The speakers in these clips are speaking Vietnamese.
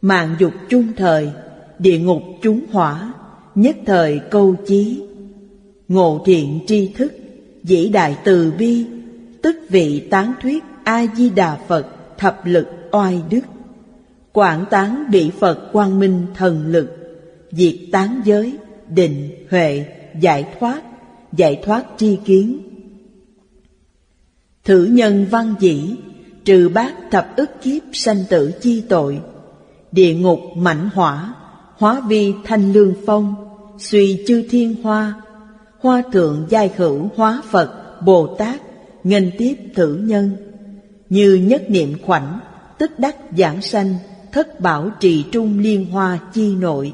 Mạng dục chung thời, địa ngục chúng hỏa, nhất thời câu chí. Ngộ thiện tri thức, vĩ đại từ bi, tức vị tán thuyết A-di-đà Phật thập lực oai đức. Quảng tán bị Phật quang minh thần lực, diệt tán giới, định, huệ, giải thoát tri kiến. Thử nhân văn dĩ, trừ bát thập ức kiếp sanh tử chi tội. Địa ngục mãnh hỏa, hóa vi thanh lương phong, suy chư thiên hoa. Hoa thượng giai hữu hóa Phật, Bồ Tát, nghênh tiếp thử nhân. Như nhất niệm khoảnh, tức đắc giảng sanh, thất bảo trì trung liên hoa chi nội.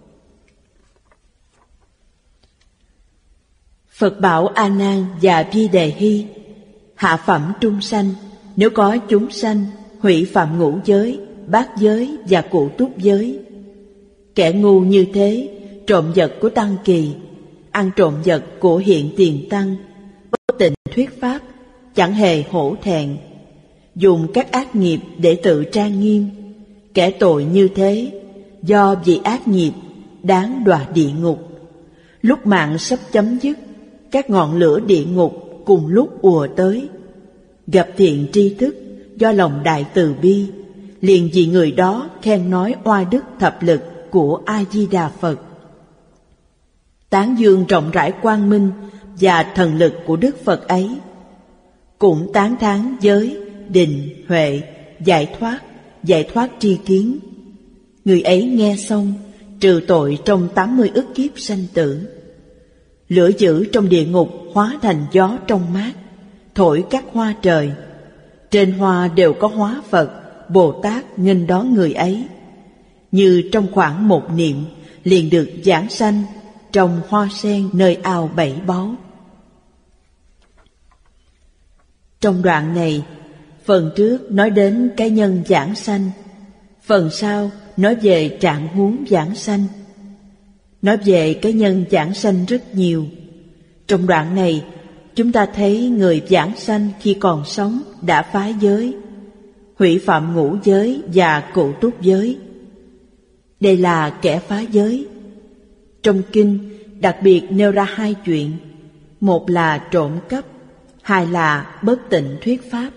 Phật bảo A Nan và Di Đề Hy: hạ phẩm trung sanh, nếu có chúng sanh hủy phạm ngũ giới, bát giới và cụ túc giới. Kẻ ngu như thế, trộm vật của tăng kỳ, ăn trộm vật của hiện tiền tăng, bất tịnh thuyết pháp, chẳng hề hổ thẹn, dùng các ác nghiệp để tự trang nghiêm. Kẻ tội như thế, do vì ác nghiệp, đáng đọa địa ngục. Lúc mạng sắp chấm dứt, các ngọn lửa địa ngục cùng lúc ùa tới. Gặp thiện tri thức, do lòng đại từ bi, liền vì người đó khen nói oai đức thập lực của A-di-đà Phật. Tán dương rộng rãi quang minh và thần lực của Đức Phật ấy. Cũng tán thán giới, định, huệ, giải thoát tri kiến. Người ấy nghe xong, trừ tội trong 80 ức kiếp sanh tử. Lửa dữ trong địa ngục hóa thành gió trong mát, thổi các hoa trời. Trên hoa đều có hóa Phật, Bồ Tát nghênh đón người ấy. Như trong khoảng một niệm, liền được giảng sanh trong hoa sen nơi ao bảy báu. Trong đoạn này, phần trước nói đến cái nhân giảng sanh, phần sau nói về trạng huống giảng sanh. Nói về cái nhân giảng sanh rất nhiều. Trong đoạn này, chúng ta thấy người giảng sanh khi còn sống đã phá giới, hủy phạm ngũ giới và cụ túc giới. Đây là kẻ phá giới. Trong kinh đặc biệt nêu ra hai chuyện: một là trộm cắp, hai là bất tịnh thuyết pháp.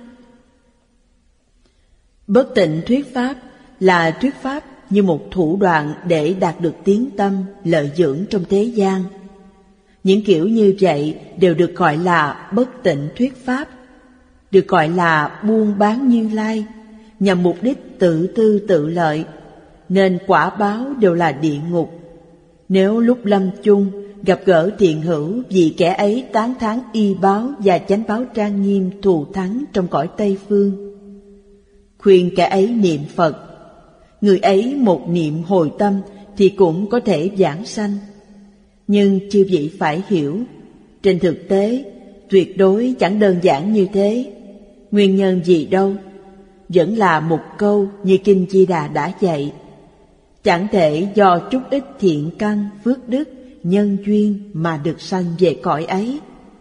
Bất tịnh thuyết pháp là thuyết pháp như một thủ đoạn để đạt được tiến tâm, lợi dưỡng trong thế gian. Những kiểu như vậy đều được gọi là bất tịnh thuyết pháp, được gọi là buôn bán Như Lai, nhằm mục đích tự tư tự lợi, nên quả báo đều là địa ngục. Nếu lúc lâm chung gặp gỡ thiện hữu vì kẻ ấy tán thán y báo và chánh báo trang nghiêm thù thắng trong cõi Tây Phương, khuyên kẻ ấy niệm Phật, người ấy một niệm hồi tâm thì cũng có thể giảng sanh. Nhưng chư vị phải hiểu, trên thực tế tuyệt đối chẳng đơn giản như thế. Nguyên nhân gì đâu, vẫn là một câu như Kinh Di Đà đã dạy: chẳng thể do chút ít thiện căn, phước đức, nhân duyên mà được sanh về cõi ấy.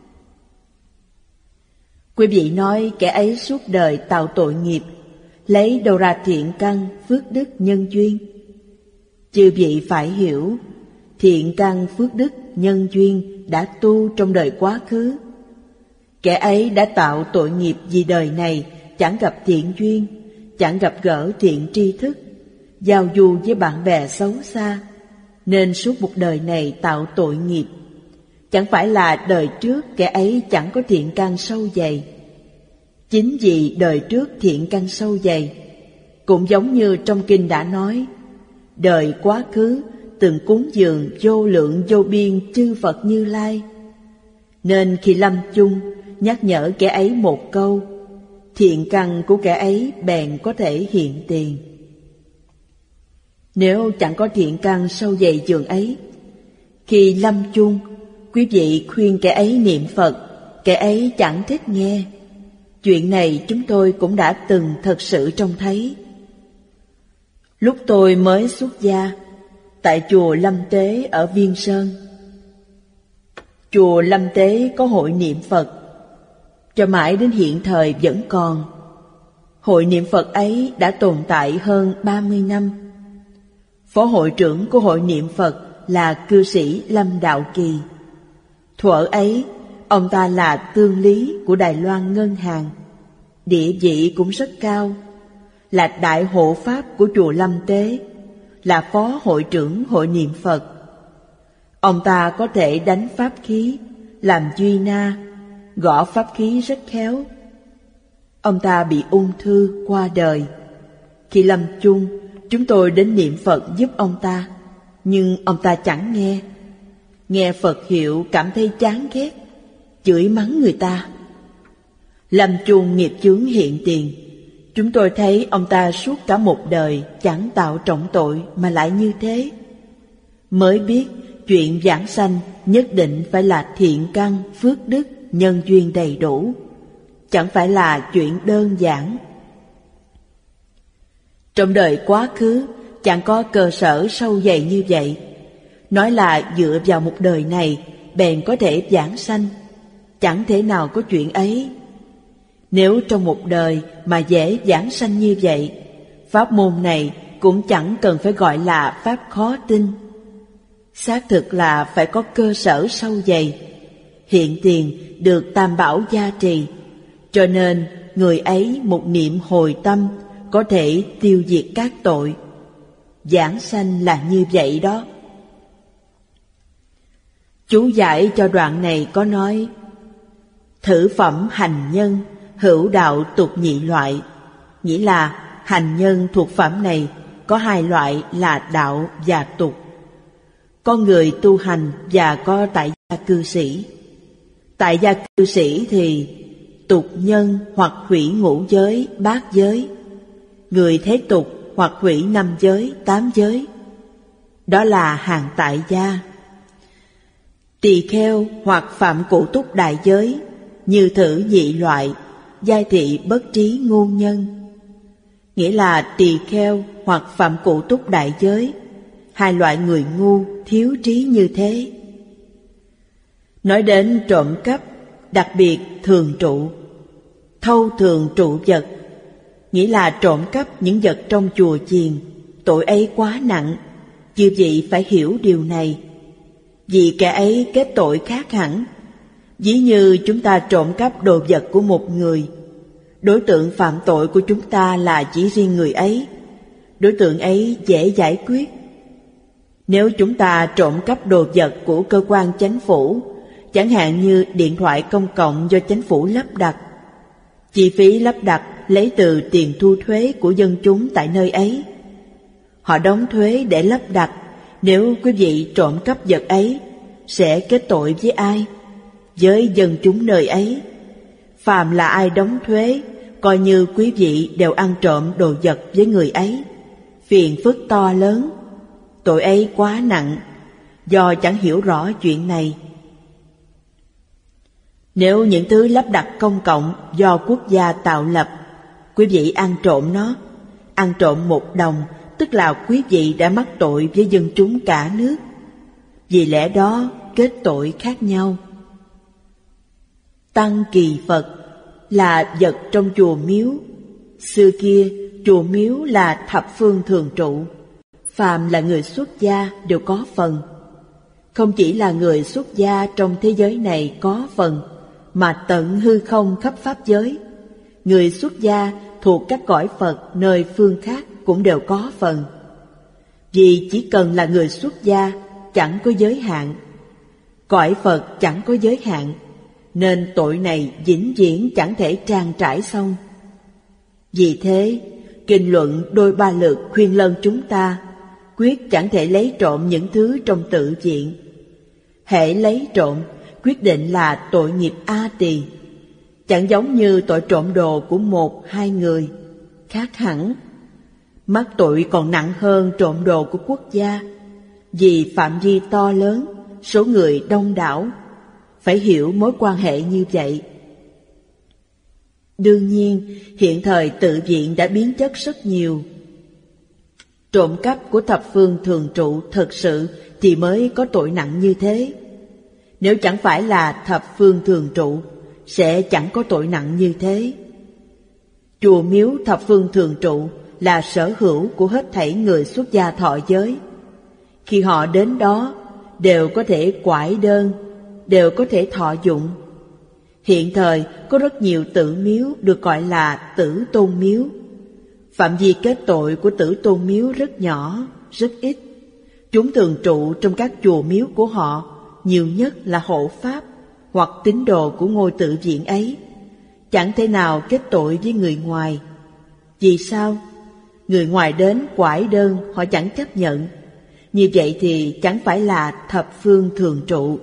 Quý vị nói kẻ ấy suốt đời tạo tội nghiệp, lấy đâu ra thiện căn, phước đức, nhân duyên? Chư vị phải hiểu, thiện căn, phước đức, nhân duyên đã tu trong đời quá khứ. Kẻ ấy đã tạo tội nghiệp vì đời này chẳng gặp thiện duyên, chẳng gặp gỡ thiện tri thức, giao du với bạn bè xấu xa, nên suốt một đời này tạo tội nghiệp. Chẳng phải là đời trước kẻ ấy chẳng có thiện căn sâu dày. Chính vì đời trước thiện căn sâu dày, cũng giống như trong kinh đã nói, đời quá khứ từng cúng dường vô lượng vô biên chư Phật Như Lai, nên khi lâm chung nhắc nhở kẻ ấy một câu, thiện căn của kẻ ấy bèn có thể hiện tiền. Nếu chẳng có thiện căn sâu dày dường ấy, khi lâm chung quý vị khuyên kẻ ấy niệm Phật, kẻ ấy chẳng thích nghe. Chuyện này chúng tôi cũng đã từng thật sự trông thấy. Lúc tôi mới xuất gia, tại chùa Lâm Tế ở Viên Sơn. Chùa Lâm Tế có hội niệm Phật, cho mãi đến hiện thời vẫn còn. Hội niệm Phật ấy đã tồn tại hơn 30 năm. Phó hội trưởng của hội niệm Phật là cư sĩ Lâm Đạo Kỳ. Thuở ấy, ông ta là tương lý của Đài Loan Ngân hàng, địa vị cũng rất cao, là đại hộ pháp của chùa Lâm Tế, là phó hội trưởng hội niệm Phật. Ông ta có thể đánh pháp khí, làm duy na, gõ pháp khí rất khéo. Ông ta bị ung thư qua đời. Khi lâm chung, chúng tôi đến niệm Phật giúp ông ta, nhưng ông ta chẳng nghe. Nghe Phật hiệu cảm thấy chán ghét, chửi mắng người ta. Lâm chung nghiệp chướng hiện tiền. Chúng tôi thấy ông ta suốt cả một đời chẳng tạo trọng tội mà lại như thế. Mới biết chuyện vãng sanh nhất định phải là thiện căn, phước đức, nhân duyên đầy đủ, chẳng phải là chuyện đơn giản. Trong đời quá khứ chẳng có cơ sở sâu dày như vậy. Nói là dựa vào một đời này bèn có thể vãng sanh, chẳng thể nào có chuyện ấy. Nếu trong một đời mà dễ vãng sanh như vậy, pháp môn này cũng chẳng cần phải gọi là pháp khó tin. Xác thực là phải có cơ sở sâu dày. Hiện tiền được Tam Bảo gia trì, cho nên người ấy một niệm hồi tâm có thể tiêu diệt các tội. Vãng sanh là như vậy đó. Chú giải cho đoạn này có nói: thử phẩm hành nhân, hữu đạo tục nhị loại. Nghĩa là hành nhân thuộc phẩm này có hai loại là đạo và tục. Có người tu hành và có tại gia cư sĩ. Tại gia cư sĩ thì tục nhân hoặc hủy ngũ giới, bát giới. Người thế tục hoặc hủy 5 giới, 8 giới. Đó là hàng tại gia. Tỳ kheo hoặc phạm cụ túc đại giới, như thử nhị loại, giai thị bất trí ngôn nhân. Nghĩa là tỳ kheo hoặc phạm cụ túc đại giới, hai loại người ngu, thiếu trí như thế. Nói đến trộm cắp, đặc biệt thường trụ, thâu thường trụ vật, nghĩa là trộm cắp những vật trong chùa chiền, tội ấy quá nặng, chư vị phải hiểu điều này. Vì kẻ ấy kết tội khác hẳn. Ví như chúng ta trộm cắp đồ vật của một người, đối tượng phạm tội của chúng ta là chỉ riêng người ấy, đối tượng ấy dễ giải quyết. Nếu chúng ta trộm cắp đồ vật của cơ quan chánh phủ, chẳng hạn như điện thoại công cộng do chánh phủ lắp đặt, chi phí lắp đặt lấy từ tiền thu thuế của dân chúng tại nơi ấy. Họ đóng thuế để lắp đặt. Nếu quý vị trộm cắp vật ấy, sẽ kết tội với ai? Với dân chúng nơi ấy. Phàm là ai đóng thuế, coi như quý vị đều ăn trộm đồ vật với người ấy. Phiền phức to lớn. Tội ấy quá nặng, do chẳng hiểu rõ chuyện này. Nếu những thứ lắp đặt công cộng do quốc gia tạo lập, quý vị ăn trộm nó, ăn trộm 1 đồng, tức là quý vị đã mắc tội với dân chúng cả nước. Vì lẽ đó kết tội khác nhau. Tăng kỳ Phật là vật trong chùa miếu. Xưa kia chùa miếu là thập phương thường trụ, phàm là người xuất gia đều có phần. Không chỉ là người xuất gia trong thế giới này có phần, mà tận hư không khắp pháp giới, người xuất gia thuộc các cõi Phật nơi phương khác cũng đều có phần. Vì chỉ cần là người xuất gia chẳng có giới hạn, cõi Phật chẳng có giới hạn, nên tội này vĩnh viễn chẳng thể trang trải xong. Vì thế, kinh luận đôi ba lượt khuyên lân chúng ta quyết chẳng thể lấy trộm những thứ trong tự viện. Hễ lấy trộm, quyết định là tội nghiệp A Tỳ, chẳng giống như tội trộm đồ của 1-2 người, khác hẳn. Mắc tội còn nặng hơn trộm đồ của quốc gia, vì phạm vi to lớn, số người đông đảo, phải hiểu mối quan hệ như vậy. Đương nhiên, hiện thời tự viện đã biến chất rất nhiều. Trộm cắp của thập phương thường trụ thật sự thì mới có tội nặng như thế. Nếu chẳng phải là thập phương thường trụ, sẽ chẳng có tội nặng như thế. Chùa miếu thập phương thường trụ là sở hữu của hết thảy người xuất gia thọ giới. Khi họ đến đó, đều có thể quải đơn, đều có thể thọ dụng. Hiện thời có rất nhiều tử miếu được gọi là tử tôn miếu. Phạm vi kết tội của tử tôn miếu rất nhỏ, rất ít. Chúng thường trụ trong các chùa miếu của họ, nhiều nhất là hộ pháp hoặc tín đồ của ngôi tự viện ấy. Chẳng thể nào kết tội với người ngoài. Vì sao? Người ngoài đến quải đơn họ chẳng chấp nhận. Như vậy thì chẳng phải là thập phương thường trụ.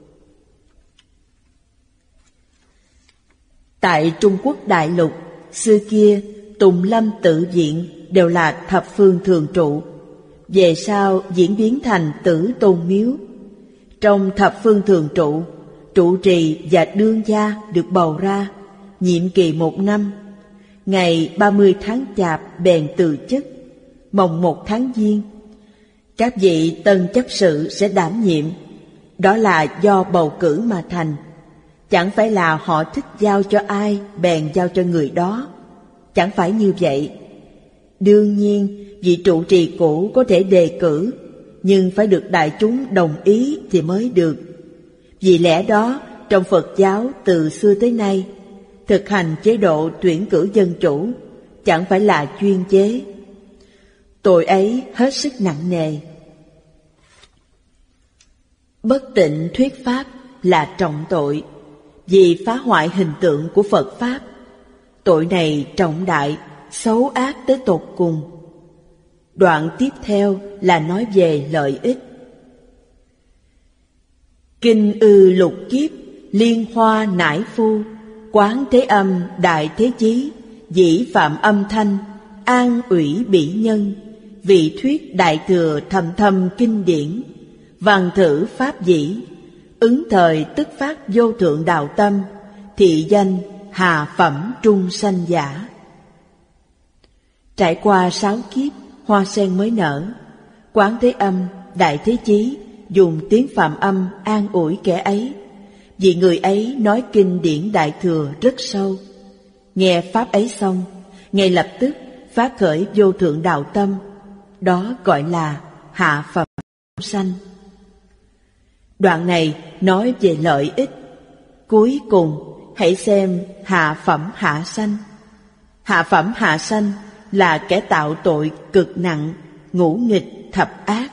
Tại Trung Quốc đại lục, xưa kia Tùng Lâm tự viện đều là thập phương thường trụ. Về sau diễn biến thành tử tôn miếu. Trong thập phương thường trụ, trụ trì và đương gia được bầu ra, nhiệm kỳ 1 năm. Ngày 30 tháng Chạp bèn từ chức, mồng 1 tháng Giêng. Các vị tân chấp sự sẽ đảm nhiệm, đó là do bầu cử mà thành. Chẳng phải là họ thích giao cho ai bèn giao cho người đó. Chẳng phải như vậy. Đương nhiên, vị trụ trì cũ có thể đề cử, nhưng phải được đại chúng đồng ý thì mới được. Vì lẽ đó, trong Phật giáo từ xưa tới nay, thực hành chế độ tuyển cử dân chủ, chẳng phải là chuyên chế. Tội ấy hết sức nặng nề. Bất tịnh thuyết pháp là trọng tội, vì phá hoại hình tượng của Phật Pháp. Tội này trọng đại, xấu ác tới tột cùng. Đoạn tiếp theo là nói về lợi ích. Kinh ư lục kiếp, liên hoa nải phu, quán thế âm đại thế chí, dĩ phạm âm thanh, an ủy bỉ nhân, vị thuyết đại thừa thầm thầm kinh điển, văn thử pháp dĩ, ứng thời tức phát vô thượng đạo tâm, thị danh hà phẩm trung sanh giả. Trải qua 6 kiếp, hoa sen mới nở. Quán thế âm đại thế chí dùng tiếng Phạm âm an ủi kẻ ấy, vì người ấy nói kinh điển đại thừa rất sâu. Nghe pháp ấy xong, ngay lập tức phát khởi vô thượng đạo tâm, đó gọi là hạ phẩm sanh. Đoạn này nói về lợi ích. Cuối cùng hãy xem hạ phẩm hạ sanh. Hạ phẩm hạ sanh là kẻ tạo tội cực nặng, ngũ nghịch thập ác.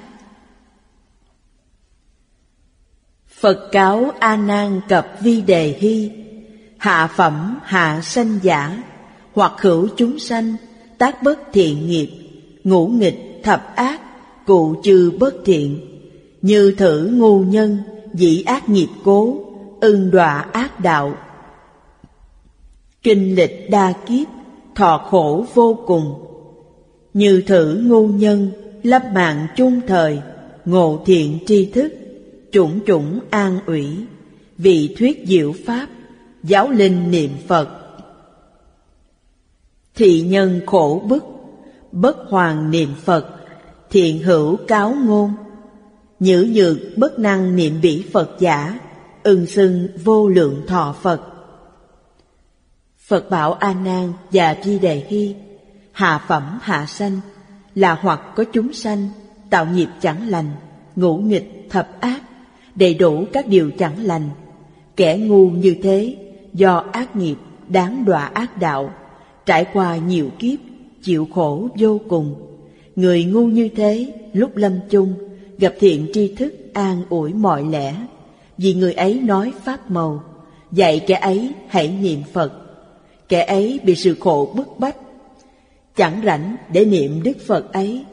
Phật cáo A Nan cập Vi Đề Hy: hạ phẩm hạ sanh giả, hoặc hữu chúng sanh tác bất thiện nghiệp, ngũ nghịch thập ác, cụ chư bất thiện, như thử ngu nhân dĩ ác nghiệp cố, ưng đọa ác đạo. Kinh lịch đa kiếp, thọ khổ vô cùng. Như thử ngu nhân lâm mạng chung thời, ngộ thiện tri thức, chủng chủng an ủy, vị thuyết diệu pháp, giáo linh niệm Phật. Thị nhân khổ bức, bất hoàng niệm Phật, thiện hữu cáo ngôn, nhữ nhược bất năng niệm bỉ Phật giả, ưng xưng vô lượng thọ Phật. Phật bảo A Nan và Vi Đề Hy: hạ phẩm hạ sanh là hoặc có chúng sanh tạo nghiệp chẳng lành, ngũ nghịch thập ác, đầy đủ các điều chẳng lành. Kẻ ngu như thế do ác nghiệp đáng đọa ác đạo, trải qua nhiều kiếp chịu khổ vô cùng. Người ngu như thế lúc lâm chung gặp thiện tri thức an ủi mọi lẽ, vì người ấy nói pháp màu, dạy kẻ ấy hãy niệm Phật. Kẻ ấy bị sự khổ bức bách, chẳng rảnh để niệm Đức Phật ấy.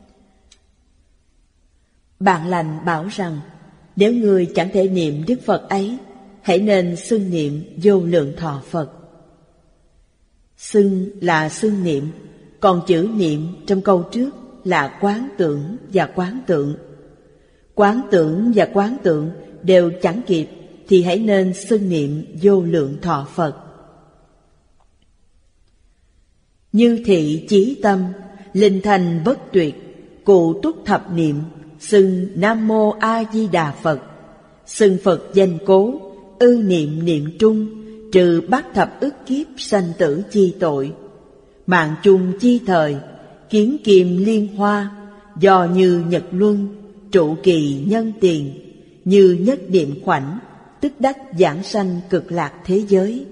Bạn lành bảo rằng, nếu người chẳng thể niệm Đức Phật ấy, hãy nên xưng niệm vô lượng thọ Phật. Xưng là xưng niệm, còn chữ niệm trong câu trước là quán tưởng và quán tượng. Quán tưởng và quán tượng đều chẳng kịp, thì hãy nên xưng niệm vô lượng thọ Phật. Như thị chí tâm, linh thành bất tuyệt, cụ túc thập niệm, xưng Nam Mô A Di Đà Phật. Xưng Phật danh cố, ư niệm niệm trung, trừ bát thập ức kiếp sanh tử chi tội. Mạng chung chi thời, kiến kim liên hoa, do như nhật luân, trụ kỳ nhân tiền, như nhất niệm khoảnh, tức đắc giảng sanh cực lạc thế giới.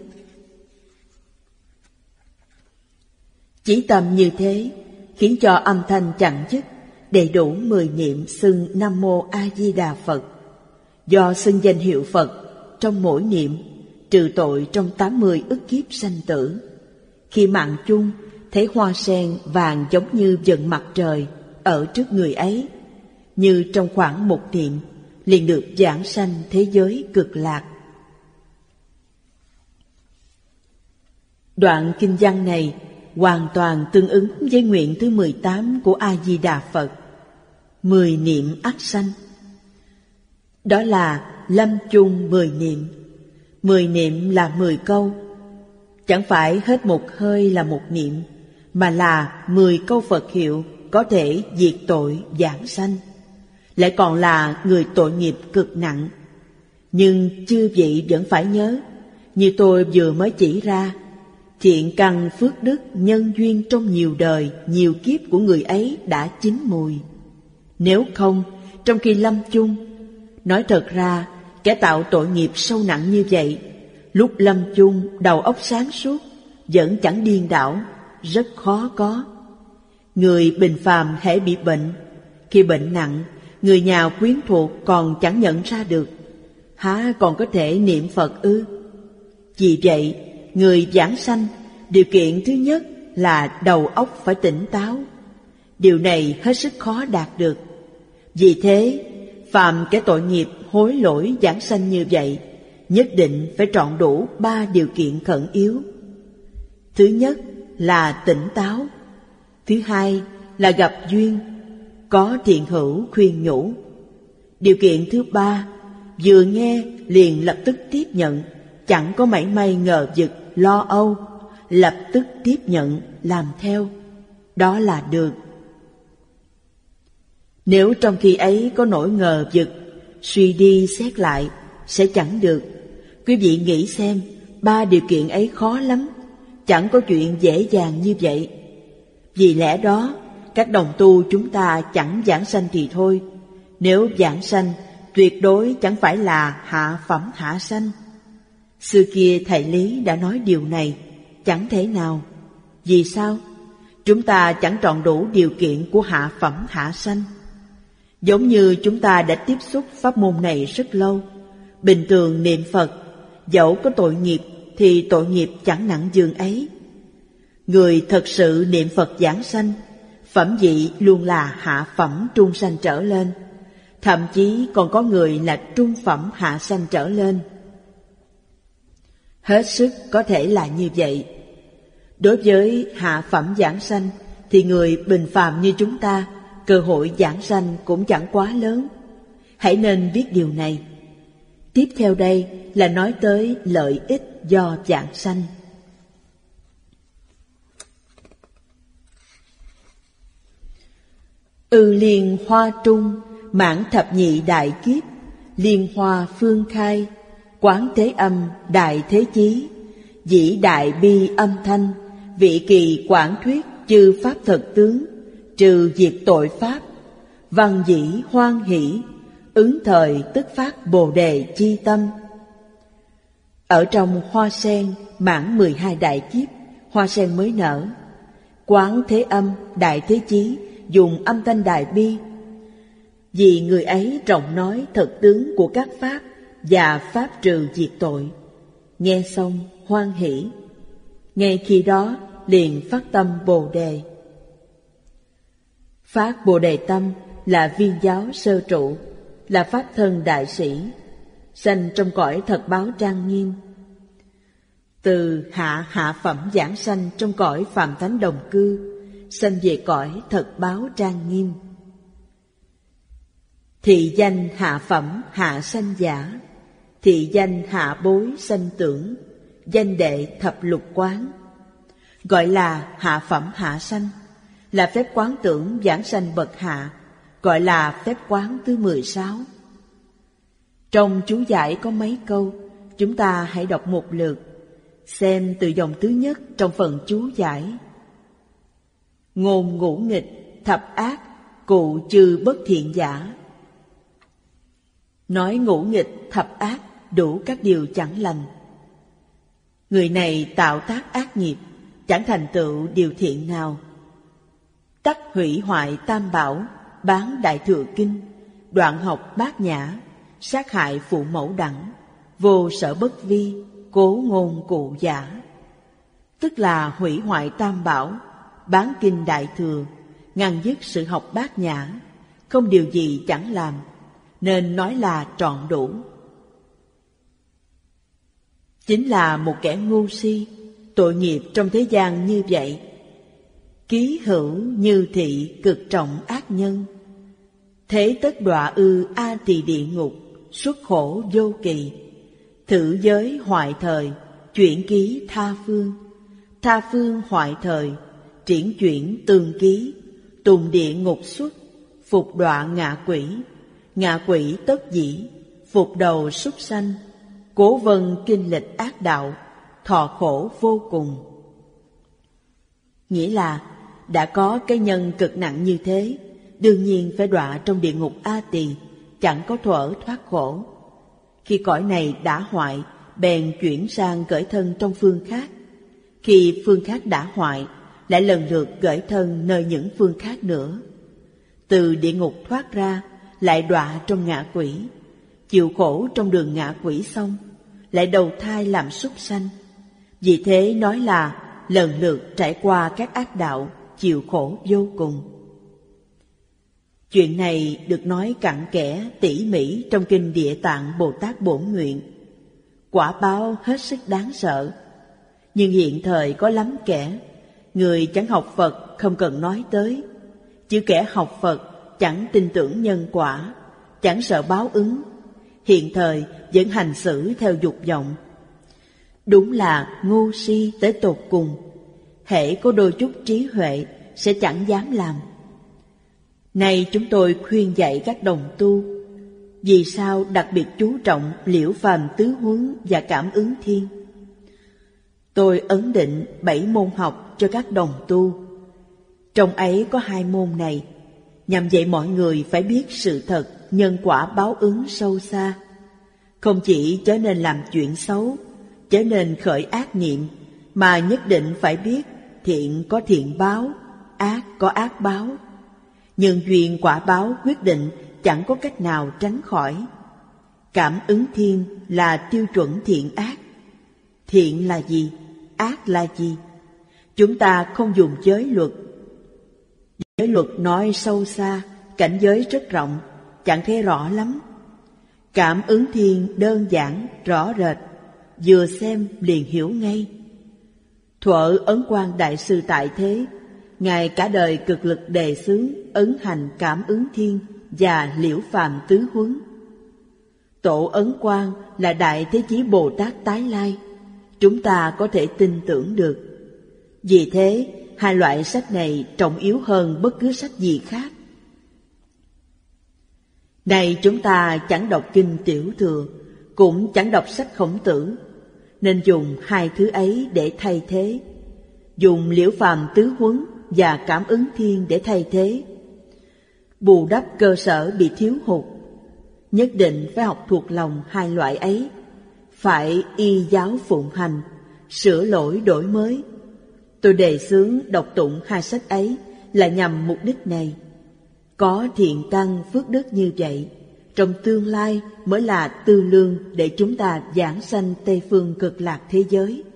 Chỉ tầm như thế khiến cho âm thanh chẳng dứt, đầy đủ 10 niệm xưng Nam Mô A Di Đà Phật. Do xưng danh hiệu Phật trong mỗi niệm, trừ tội trong 80 ức kiếp sanh tử. Khi mạng chung thấy hoa sen vàng giống như vầng mặt trời ở trước người ấy, như trong khoảng một niệm liền được giảng sanh thế giới cực lạc. Đoạn kinh văn này hoàn toàn tương ứng với nguyện thứ 18 của A Di Đà Phật: 10 niệm ắt sanh. Đó là lâm chung 10 niệm. 10 niệm là 10 câu, chẳng phải hết một hơi là một niệm, mà là 10 câu Phật hiệu có thể diệt tội giảng sanh, lại còn là người tội nghiệp cực nặng. Nhưng chư vị vẫn phải nhớ, như tôi vừa mới chỉ ra, thiện căn phước đức nhân duyên trong nhiều đời nhiều kiếp của người ấy đã chín mùi. Nếu không, trong khi lâm chung, nói thật ra kẻ tạo tội nghiệp sâu nặng như vậy, lúc lâm chung đầu óc sáng suốt vẫn chẳng điên đảo, rất khó có. Người bình phàm hễ bị bệnh, khi bệnh nặng, người nhà quyến thuộc còn chẳng nhận ra được, há còn có thể niệm Phật ư? Vì vậy, người giảng sanh, điều kiện thứ nhất là đầu óc phải tỉnh táo. Điều này hết sức khó đạt được. Vì thế, phàm kẻ tội nghiệp hối lỗi giảng sanh như vậy, nhất định phải trọn đủ 3 điều kiện khẩn yếu. Thứ nhất là tỉnh táo. Thứ hai là gặp duyên, có thiện hữu khuyên nhủ. Điều kiện thứ 3, vừa nghe liền lập tức tiếp nhận, chẳng có mảy may ngờ vực lo âu, lập tức tiếp nhận làm theo. Đó là được. Nếu trong khi ấy có nỗi ngờ vực, suy đi xét lại sẽ chẳng được. Quý vị nghĩ xem, 3 điều kiện ấy khó lắm, chẳng có chuyện dễ dàng như vậy. Vì lẽ đó, các đồng tu chúng ta chẳng giảng sanh thì thôi, nếu giảng sanh, tuyệt đối chẳng phải là hạ phẩm hạ sanh. Xưa kia thầy Lý đã nói điều này, chẳng thể nào. Vì sao? Chúng ta chẳng trọn đủ điều kiện của hạ phẩm hạ sanh. Giống như chúng ta đã tiếp xúc pháp môn này rất lâu, bình thường niệm Phật, dẫu có tội nghiệp thì tội nghiệp chẳng nặng giường ấy. Người thật sự niệm Phật giảng sanh, phẩm vị luôn là hạ phẩm trung sanh trở lên, thậm chí còn có người là trung phẩm hạ sanh trở lên. Hết sức có thể là như vậy. Đối với hạ phẩm giảng sanh thì người bình phàm như chúng ta, cơ hội giảng sanh cũng chẳng quá lớn. Hãy nên biết điều này. Tiếp theo đây là nói tới lợi ích do giảng sanh. Liên hoa trung, mãn thập nhị đại kiếp, liên hoa phương khai, quán thế âm đại thế chí, dĩ đại bi âm thanh, vị kỳ quảng thuyết chư pháp thật tướng, trừ diệt tội pháp, văn dĩ hoan hỷ, ứng thời tức phát bồ đề chi tâm. Ở trong hoa sen mãn 12 đại kiếp, hoa sen mới nở. Quán thế âm đại thế chí dùng âm thanh đại bi, vì người ấy trọng nói thật tướng của các pháp và pháp trừ diệt tội. Nghe xong hoan hỷ, ngay khi đó liền phát tâm bồ đề. Phát bồ đề tâm là viên giáo sơ trụ, là pháp thân đại sĩ, sanh trong cõi thật báo trang nghiêm. Từ hạ phẩm giảng sanh trong cõi phàm thánh đồng cư, sanh về cõi thật báo trang nghiêm. Thị danh hạ phẩm hạ sanh giả, thị danh hạ bối sanh tưởng, danh đệ thập lục quán. Gọi là hạ phẩm hạ sanh, là phép quán tưởng giảng sanh bậc hạ, gọi là phép quán thứ 16. Trong chú giải có mấy câu, chúng ta hãy đọc một lượt, xem từ dòng thứ nhất trong phần chú giải. Ngôn ngũ nghịch, thập ác, cụ chư bất thiện giả. Nói ngũ nghịch, thập ác, đủ các điều chẳng lành. Người này tạo tác ác nghiệp, chẳng thành tựu điều thiện nào. Tắc hủy hoại tam bảo, bán đại thừa kinh, đoạn học bát nhã, sát hại phụ mẫu đẳng, vô sở bất vi, cố ngôn cụ giả. Tức là hủy hoại tam bảo, bán kinh đại thừa, ngăn dứt sự học bát nhã, không điều gì chẳng làm, nên nói là trọn đủ. Chính là một kẻ ngu si, tội nghiệp trong thế gian như vậy. Ký hữu như thị cực trọng ác nhân, thế tất đọa ư a tỳ địa ngục, xuất khổ vô kỳ. Thử giới hoại thời, chuyển ký tha phương, tha phương hoại thời, triển chuyển tương ký. Tùng địa ngục xuất, phục đọa ngạ quỷ tất dĩ, phục đầu súc sanh. Cố vân kinh lịch ác đạo, thọ khổ vô cùng. Nghĩa là đã có cái nhân cực nặng như thế, đương nhiên phải đọa trong địa ngục A Tỳ, chẳng có thuở thoát khổ. Khi cõi này đã hoại, bèn chuyển sang gởi thân trong phương khác. Khi phương khác đã hoại, lại lần lượt gởi thân nơi những phương khác nữa. Từ địa ngục thoát ra, lại đọa trong ngạ quỷ, chịu khổ trong đường ngạ quỷ xong, lại đầu thai làm súc sanh. Vì thế nói là lần lượt trải qua các ác đạo, chịu khổ vô cùng. Chuyện này được nói cặn kẽ tỉ mỉ trong kinh Địa Tạng Bồ Tát Bổn Nguyện. Quả báo hết sức đáng sợ. Nhưng hiện thời có lắm kẻ, người chẳng học Phật không cần nói tới, chứ kẻ học Phật chẳng tin tưởng nhân quả, chẳng sợ báo ứng, hiện thời vẫn hành xử theo dục vọng. Đúng là ngu si tới tột cùng, hễ có đôi chút trí huệ sẽ chẳng dám làm. Nay chúng tôi khuyên dạy các đồng tu, vì sao đặc biệt chú trọng liễu phàm tứ huấn và cảm ứng thiên. Tôi ấn định 7 môn học cho các đồng tu. Trong ấy có 2 môn này, nhằm dạy mọi người phải biết sự thật nhân quả báo ứng sâu xa, không chỉ chớ nên làm chuyện xấu, chớ nên khởi ác niệm, mà nhất định phải biết thiện có thiện báo, ác có ác báo. Nhân duyên quả báo quyết định, chẳng có cách nào tránh khỏi. Cảm ứng thiên là tiêu chuẩn thiện ác. Thiện là gì? Ác là gì? Chúng ta không dùng giới luật. Giới luật nói sâu xa, cảnh giới rất rộng, chẳng thấy rõ lắm. Cảm ứng thiên đơn giản, rõ rệt, vừa xem liền hiểu ngay. Thuở Ấn Quang Đại Sư tại thế, Ngài cả đời cực lực đề xướng ấn hành cảm ứng thiên và liễu phàm tứ huấn. Tổ Ấn Quang là Đại Thế Chí Bồ Tát tái lai, chúng ta có thể tin tưởng được. Vì thế, 2 loại sách này trọng yếu hơn bất cứ sách gì khác. Này chúng ta chẳng đọc kinh Tiểu Thừa, cũng chẳng đọc sách Khổng Tử, nên dùng 2 thứ ấy để thay thế. Dùng liễu phàm tứ huấn và cảm ứng thiên để thay thế, bù đắp cơ sở bị thiếu hụt. Nhất định phải học thuộc lòng 2 loại ấy, phải y giáo phụng hành, sửa lỗi đổi mới. Tôi đề xướng đọc tụng 2 sách ấy là nhằm mục đích này. Có thiện căn phước đức như vậy, trong tương lai mới là tư lương để chúng ta giảng sanh Tây Phương Cực Lạc thế giới.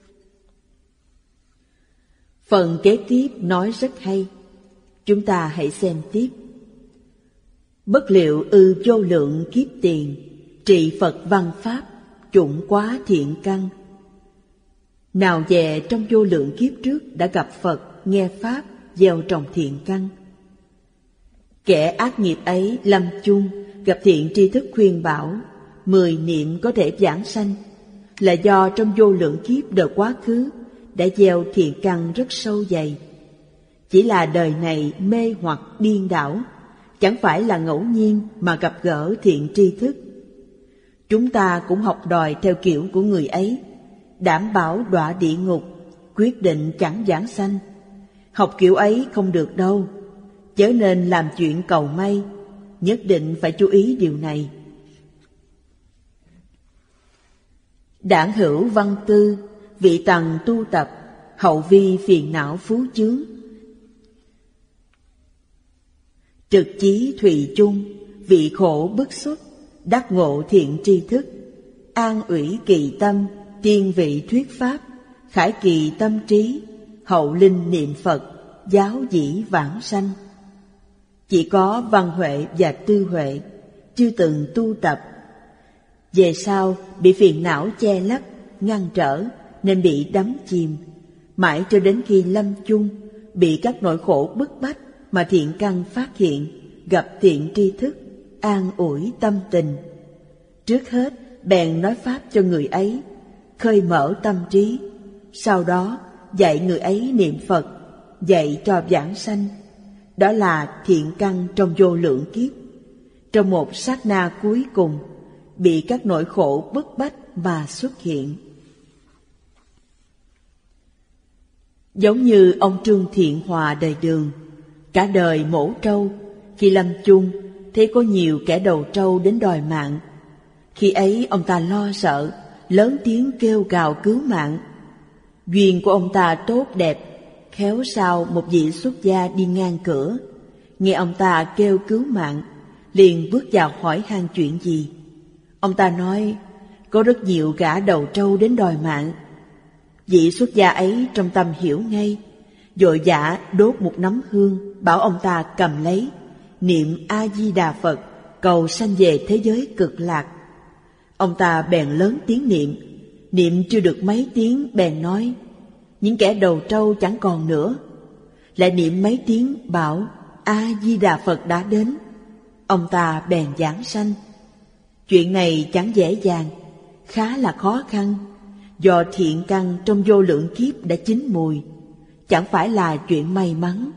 Phần kế tiếp nói rất hay, chúng ta hãy xem tiếp. Bất liệu ư vô lượng kiếp tiền, trị Phật văn pháp, chủng quá thiện căn. Nào về trong vô lượng kiếp trước đã gặp Phật, nghe Pháp, gieo trồng thiện căn. Kẻ ác nghiệp ấy lâm chung, gặp thiện tri thức khuyên bảo, 10 niệm có thể vãng sanh, là do trong vô lượng kiếp đời quá khứ đã gieo thiện căn rất sâu dày. Chỉ là đời này mê hoặc điên đảo, chẳng phải là ngẫu nhiên mà gặp gỡ thiện tri thức. Chúng ta cũng học đòi theo kiểu của người ấy, đảm bảo đọa địa ngục, quyết định chẳng vãng sanh. Học kiểu ấy không được đâu, chớ nên làm chuyện cầu may, nhất định phải chú ý điều này. Đảng hữu văn tư, vị tần tu tập, hậu vi phiền não phú chướng. Trực chí thùy chung, vị khổ bức xuất, đắc ngộ thiện tri thức. An ủy kỳ tâm, tiên vị thuyết pháp, khải kỳ tâm trí, hậu linh niệm Phật, giáo dĩ vãng sanh. Chỉ có văn huệ và tư huệ, chưa từng tu tập. Về sau bị phiền não che lấp, ngăn trở, nên bị đắm chìm. Mãi cho đến khi lâm chung, bị các nỗi khổ bức bách mà thiện căn phát hiện, gặp thiện tri thức, an ủi tâm tình. Trước hết bèn nói pháp cho người ấy, khơi mở tâm trí. Sau đó dạy người ấy niệm Phật, dạy cho vãng sanh. Đó là thiện căn trong vô lượng kiếp. Trong một sát na cuối cùng, bị các nỗi khổ bức bách mà xuất hiện. Giống như ông Trương Thiện Hòa đời Đường, cả đời mổ trâu, khi lâm chung thấy có nhiều kẻ đầu trâu đến đòi mạng. Khi ấy ông ta lo sợ, lớn tiếng kêu gào cứu mạng. Duyên của ông ta tốt đẹp, khéo sao một vị xuất gia đi ngang cửa, nghe ông ta kêu cứu mạng, liền bước vào hỏi han chuyện gì. Ông ta nói, có rất nhiều gã đầu trâu đến đòi mạng. Vị xuất gia ấy trong tâm hiểu ngay, vội vã đốt một nắm hương, bảo ông ta cầm lấy, niệm A-di-đà Phật, cầu sanh về thế giới cực lạc. Ông ta bèn lớn tiếng niệm chưa được mấy tiếng bèn nói, những kẻ đầu trâu chẳng còn nữa. Lại niệm mấy tiếng bảo A-di-đà Phật đã đến. Ông ta bèn vãng sanh. Chuyện này chẳng dễ dàng, khá là khó khăn, do thiện căn trong vô lượng kiếp đã chín mùi, chẳng phải là chuyện may mắn.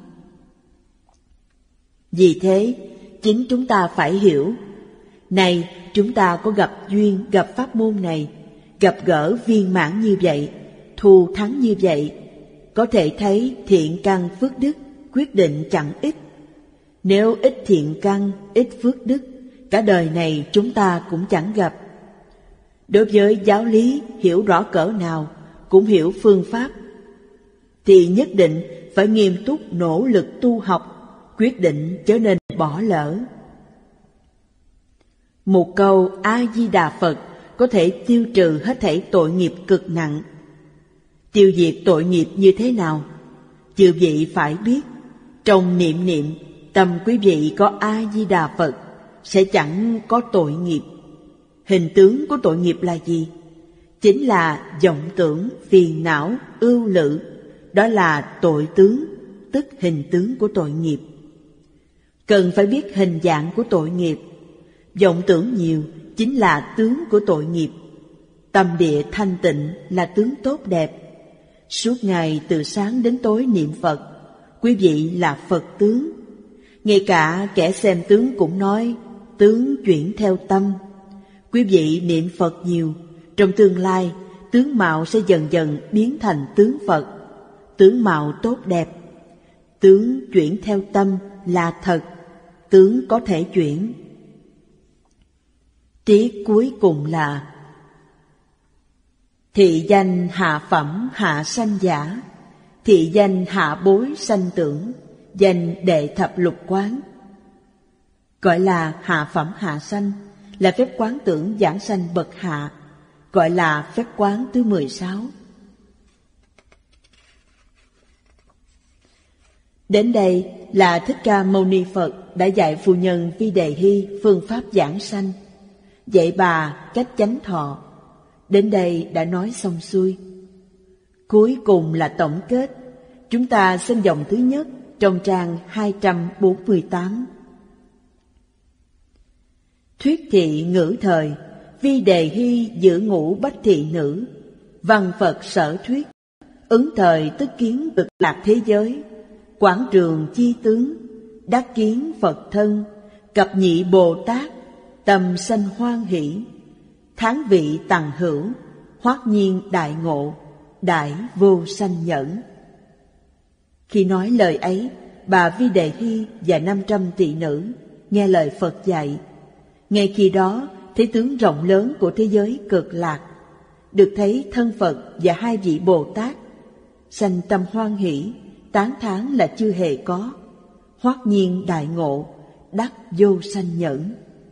Vì thế, chính chúng ta phải hiểu, này chúng ta có gặp duyên gặp pháp môn này, gặp gỡ viên mãn như vậy, thù thắng như vậy, có thể thấy thiện căn phước đức quyết định chẳng ít. Nếu ít thiện căn, ít phước đức, cả đời này chúng ta cũng chẳng gặp. Đối với giáo lý hiểu rõ cỡ nào, cũng hiểu phương pháp, thì nhất định phải nghiêm túc nỗ lực tu học, quyết định chớ nên bỏ lỡ. Một câu A-di-đà Phật có thể tiêu trừ hết thảy tội nghiệp cực nặng. Tiêu diệt tội nghiệp như thế nào? Chư vị phải biết, trong niệm tâm quý vị có A-di-đà Phật, sẽ chẳng có tội nghiệp. Hình tướng của tội nghiệp là gì? Chính là vọng tưởng, phiền não, ưu lự. Đó là tội tướng, tức hình tướng của tội nghiệp. Cần phải biết hình dạng của tội nghiệp. Vọng tưởng nhiều chính là tướng của tội nghiệp. Tâm địa thanh tịnh là tướng tốt đẹp. Suốt ngày từ sáng đến tối niệm Phật, quý vị là Phật tướng. Ngay cả kẻ xem tướng cũng nói, tướng chuyển theo tâm. Quý vị niệm Phật nhiều, trong tương lai, tướng mạo sẽ dần dần biến thành tướng Phật. Tướng mạo tốt đẹp. Tướng chuyển theo tâm là thật, tướng có thể chuyển. Tiết cuối cùng là thị danh hạ phẩm hạ sanh giả, thị danh hạ bối sanh tưởng, danh đệ thập lục quán. Gọi là hạ phẩm hạ sanh là phép quán tưởng giảng sanh bậc hạ, gọi là phép quán thứ 16. Đến đây là Thích Ca Mâu Ni Phật đã dạy phu nhân Vi Đề Hy phương pháp giảng sanh, dạy bà cách chánh thọ. Đến đây đã nói xong xuôi. Cuối cùng là tổng kết. Chúng ta xem dòng thứ nhất trong trang 248. Thuyết thị ngữ thời, Vi Đề Hy giữ ngũ bách thị nữ, văn Phật sở thuyết, ứng thời tức kiến cực lạc thế giới, quảng trường chi tướng, đắc kiến Phật thân, cập nhị Bồ Tát, tâm sanh hoan hỷ, tháng vị tằng hữu, hoát nhiên đại ngộ, đại vô sanh nhẫn. Khi nói lời ấy, bà Vi Đề Hy và 500 tỳ nữ nghe lời Phật dạy. Ngay khi đó, thấy tướng rộng lớn của thế giới Cực Lạc, được thấy thân Phật và 2 vị Bồ Tát, sanh tâm hoan hỷ, tán thán là chưa hề có, hoát nhiên đại ngộ, đắc vô sanh nhẫn.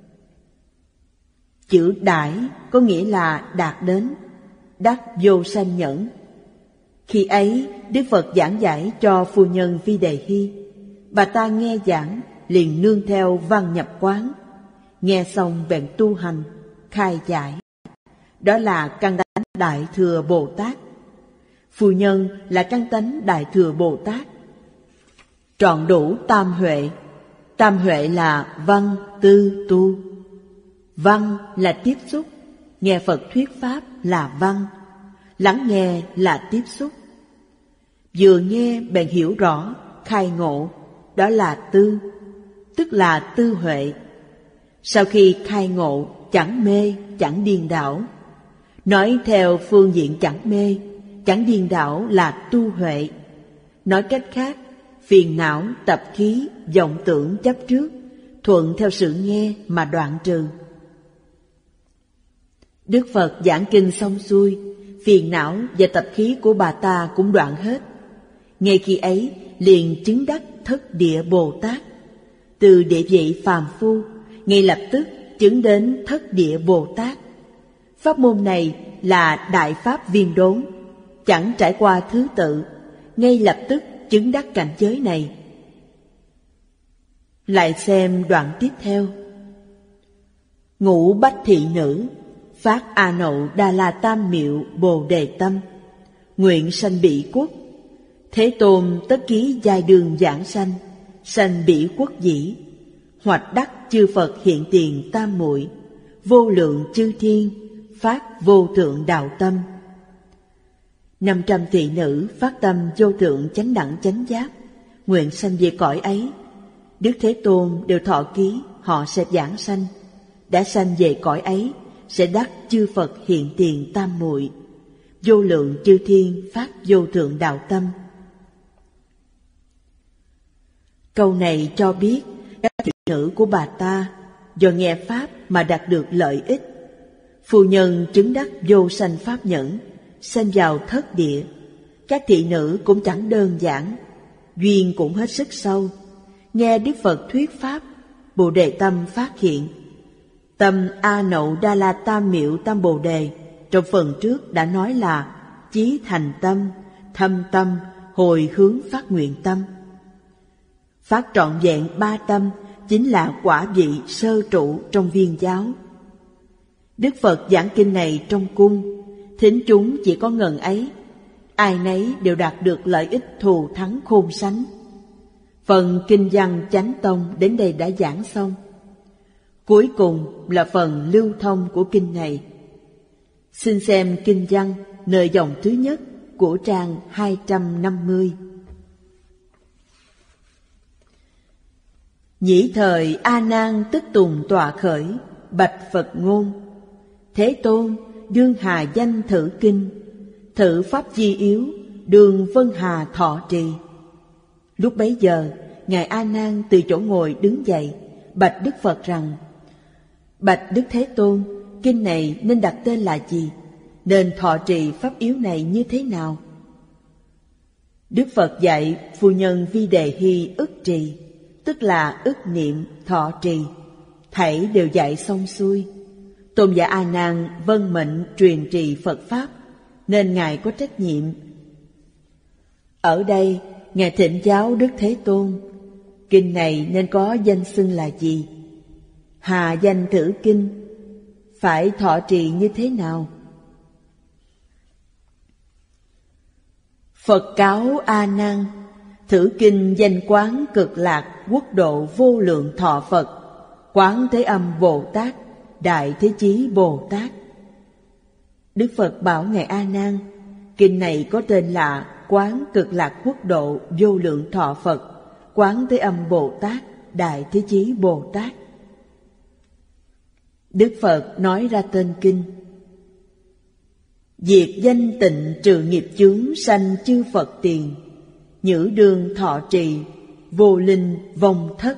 Chữ đãi có nghĩa là đạt đến, đắc vô sanh nhẫn. Khi ấy, Đức Phật giảng giải cho phu nhân Vi Đề Hy. Bà ta nghe giảng, liền nương theo văn nhập quán. Nghe xong bèn tu hành, khai giải. Đó là căn tánh Đại Thừa Bồ Tát. Phu nhân là căn tánh Đại Thừa Bồ Tát. Trọn đủ tam huệ. Tam huệ là văn, tư, tu. Văn là tiếp xúc, nghe Phật thuyết pháp là văn, lắng nghe là tiếp xúc. Vừa nghe bèn hiểu rõ, khai ngộ, đó là tư, tức là tư huệ. Sau khi khai ngộ, chẳng mê, chẳng điên đảo. Nói theo phương diện chẳng mê, chẳng điên đảo là tu huệ. Nói cách khác, phiền não, tập khí, vọng tưởng chấp trước, thuận theo sự nghe mà đoạn trừ. Đức Phật giảng kinh xong xuôi, phiền não và tập khí của bà ta cũng đoạn hết. Ngay khi ấy, liền chứng đắc Thất Địa Bồ Tát. Từ địa vị phàm phu, ngay lập tức chứng đến Thất Địa Bồ Tát. Pháp môn này là Đại Pháp Viên Đốn, chẳng trải qua thứ tự, ngay lập tức chứng đắc cảnh giới này. Lại xem đoạn tiếp theo. Ngũ bách thị nữ phát A Nậu Đa La Tam Miệu Bồ Đề Tâm, nguyện sanh Bỉ Quốc. Thế Tôn tất ký giai đường giảng sanh Bỉ Quốc dĩ, hoạch đắc chư Phật hiện tiền tam muội, vô lượng chư thiên phát vô thượng đạo tâm. 500 thị nữ phát tâm vô thượng chánh đẳng chánh giác, nguyện sanh về cõi ấy. Đức Thế Tôn đều thọ ký họ sẽ giảng sanh, đã sanh về cõi ấy sẽ đắc chư Phật hiện tiền tam muội, vô lượng chư thiên phát vô thượng đạo tâm. Câu này cho biết các thị nữ của bà ta do nghe pháp mà đạt được lợi ích. Phu nhân chứng đắc vô sanh pháp nhẫn, sanh vào thất địa. Các thị nữ cũng chẳng đơn giản, duyên cũng hết sức sâu. Nghe Đức Phật thuyết pháp, Bồ Đề tâm phát hiện. Tâm A Nậu Đa La Tam Miệu Tam Bồ Đề trong phần trước đã nói là chí thành tâm, thâm tâm, hồi hướng phát nguyện tâm. Phát trọn vẹn 3 tâm chính là quả vị sơ trụ trong viên giáo. Đức Phật giảng kinh này trong cung, thính chúng chỉ có ngần ấy, ai nấy đều đạt được lợi ích thù thắng khôn sánh. Phần kinh văn chánh tông đến đây đã giảng xong. Cuối cùng là phần lưu thông của kinh này. Xin xem kinh văn nơi dòng thứ nhất của trang 250. Nhĩ thời A Nan tức tùng tọa khởi, bạch Phật ngôn. Thế Tôn, đương hà danh thử kinh, thử pháp di yếu, đường vân hà thọ trì. Lúc bấy giờ, Ngài A Nan từ chỗ ngồi đứng dậy, bạch Đức Phật rằng: Bạch Đức Thế Tôn, kinh này nên đặt tên là gì? Nên thọ trì pháp yếu này như thế nào? Đức Phật dạy phu nhân Vi Đề Hy ức trì, tức là ức niệm, thọ trì, thảy đều dạy xong xuôi. Tôn giả A Nan vâng mệnh truyền trì Phật pháp, nên ngài có trách nhiệm. Ở đây ngài thỉnh giáo Đức Thế Tôn, kinh này nên có danh xưng là gì? Hà danh thử kinh, phải thọ trì như thế nào? Phật cáo A Nan, thử kinh danh quán Cực Lạc quốc độ vô lượng thọ Phật, quán Thế Âm Bồ Tát, Đại Thế Chí Bồ Tát. Đức Phật bảo ngài A Nan, kinh này có tên là quán Cực Lạc quốc độ vô lượng thọ Phật, quán Thế Âm Bồ Tát, Đại Thế Chí Bồ Tát. Đức Phật nói ra tên kinh. Diệt danh tịnh trừ nghiệp chướng sanh chư Phật tiền, nhữ đương thọ trì, vô linh vong thất.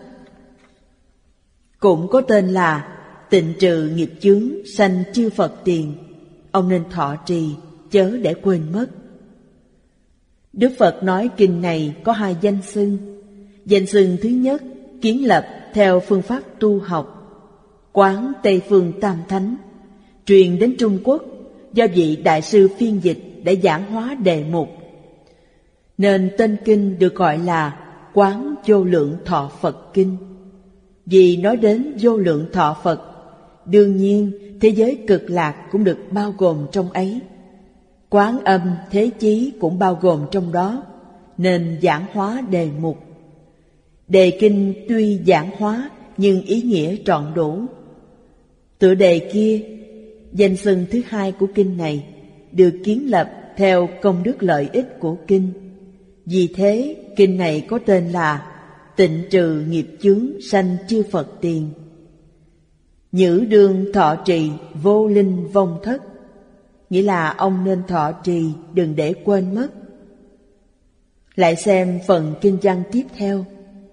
Cũng có tên là tịnh trừ nghiệp chướng, sanh chư Phật tiền. Ông nên thọ trì, chớ để quên mất. Đức Phật nói kinh này có 2 danh xưng. Danh xưng thứ nhất, kiến lập theo phương pháp tu học, quán Tây Phương Tam Thánh, truyền đến Trung Quốc do vị đại sư phiên dịch để giảng hóa đề mục, nên tên kinh được gọi là Quán Vô Lượng Thọ Phật Kinh. Vì nói đến vô lượng thọ Phật, đương nhiên thế giới cực lạc cũng được bao gồm trong ấy. Quán Âm Thế Chí cũng bao gồm trong đó, nên giảng hóa đề mục. Đề kinh tuy giảng hóa nhưng ý nghĩa trọn đủ. Tựa đề kia, danh xưng thứ 2 của kinh này, được kiến lập theo công đức lợi ích của kinh. Vì thế, kinh này có tên là Tịnh trừ nghiệp chướng, sanh chư Phật tiền. Nhữ đương thọ trì, vô linh vong thất, nghĩa là ông nên thọ trì, đừng để quên mất. Lại xem phần kinh văn tiếp theo.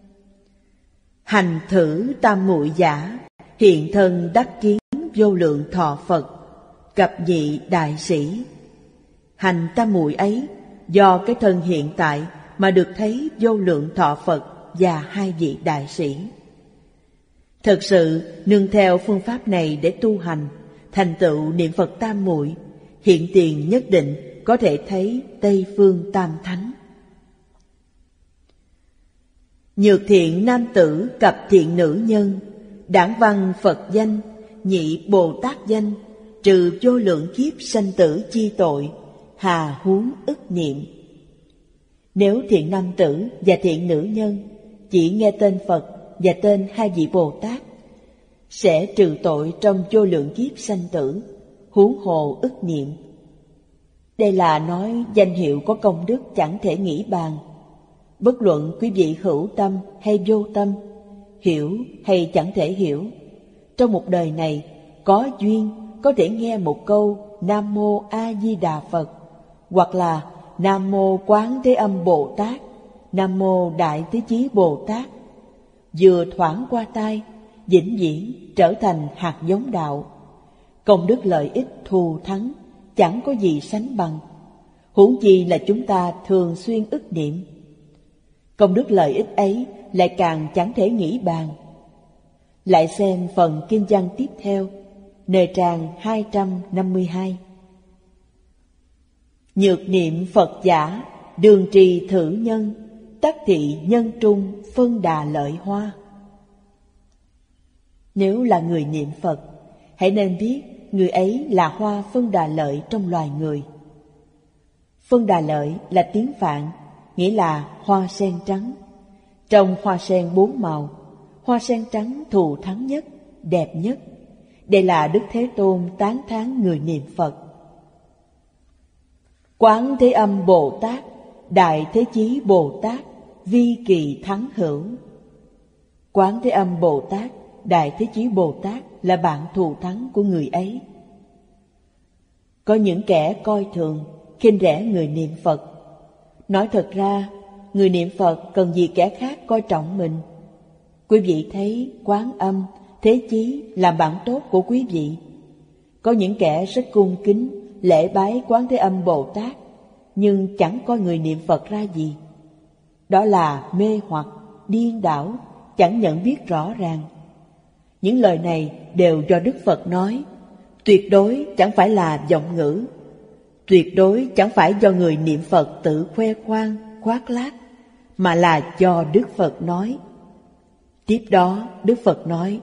Hành thử tam muội giả, hiện thân đắc kiến vô lượng thọ Phật, cập nhị đại sĩ. Hành tam muội ấy do cái thân hiện tại mà được thấy vô lượng thọ Phật và 2 vị đại sĩ. Thực sự nương theo phương pháp này để tu hành, thành tựu niệm Phật tam muội, hiện tiền nhất định có thể thấy Tây Phương Tam Thánh. Nhược thiện nam tử cập thiện nữ nhân, đảng văn Phật danh, nhị Bồ Tát danh, trừ vô lượng kiếp sanh tử chi tội, hà huống ức niệm. Nếu thiện nam tử và thiện nữ nhân chỉ nghe tên Phật và tên 2 vị Bồ Tát, sẽ trừ tội trong vô lượng kiếp sanh tử, huống hồ ức niệm. Đây là nói danh hiệu có công đức chẳng thể nghĩ bàn. Bất luận quý vị hữu tâm hay vô tâm, hiểu hay chẳng thể hiểu, trong một đời này có duyên có thể nghe một câu Nam Mô A Di Đà Phật, hoặc là Nam Mô Quán Thế Âm Bồ Tát, Nam Mô Đại Thế Chí Bồ Tát, vừa thoảng qua tai, vĩnh viễn trở thành hạt giống đạo. Công đức lợi ích thù thắng, chẳng có gì sánh bằng. Huống chi là chúng ta thường xuyên ức niệm. Công đức lợi ích ấy lại càng chẳng thể nghĩ bàn. Lại xem phần kinh văn tiếp theo, nơi trang 252. Nhược niệm Phật giả, đường trì thử nhân, tắc thị nhân trung, phân đà lợi hoa. Nếu là người niệm Phật, hãy nên biết người ấy là hoa phân đà lợi trong loài người. Phân đà lợi là tiếng Phạn, nghĩa là hoa sen trắng. Trong hoa sen 4 màu, hoa sen trắng thù thắng nhất, đẹp nhất. Đây là Đức Thế Tôn tán thán người niệm Phật. Quán Thế Âm Bồ Tát, Đại Thế Chí Bồ Tát, vi kỳ thắng hữu. Quán Thế Âm Bồ Tát, Đại Thế Chí Bồ Tát là bạn thù thắng của người ấy. Có những kẻ coi thường, khinh rẻ người niệm Phật. Nói thật ra, người niệm Phật cần gì kẻ khác coi trọng mình. Quý vị thấy Quán Âm, Thế Chí làm bạn tốt của quý vị. Có những kẻ rất cung kính, lễ bái Quán Thế Âm Bồ Tát, nhưng chẳng coi người niệm Phật ra gì. Đó là mê hoặc, điên đảo, chẳng nhận biết rõ ràng. Những lời này đều do Đức Phật nói, tuyệt đối chẳng phải là vọng ngữ, tuyệt đối chẳng phải do người niệm Phật tự khoe khoang, khoác lác, mà là do Đức Phật nói. Tiếp đó Đức Phật nói,